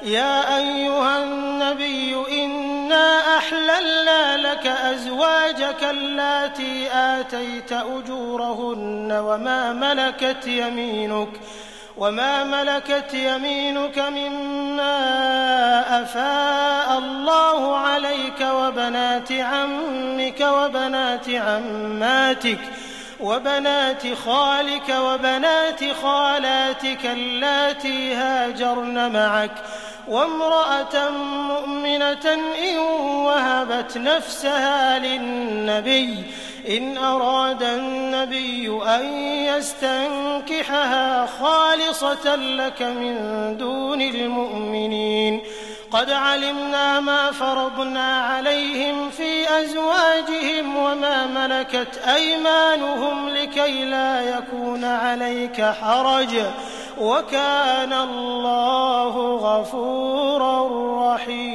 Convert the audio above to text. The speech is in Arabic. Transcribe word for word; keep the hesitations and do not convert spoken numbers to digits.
يا أيها النبي إنا أحللنا لك أزواجك اللاتي آتيت أجورهن وما ملكت يمينك وما ملكت يمينك مما أفاء الله عليك وبنات عمك وبنات عماتك وبنات خالك وبنات خالاتك اللاتي هاجرن معك وامرأة مؤمنة إن وهبت نفسها للنبي إن أراد النبي أن يستنكحها خالصة لك من دون المؤمنين قد علمنا ما فرضنا عليهم في أزواجهم وما ملكت أيمانهم لكي لا يكون عليك حرج وكان الله غفورا رحيما.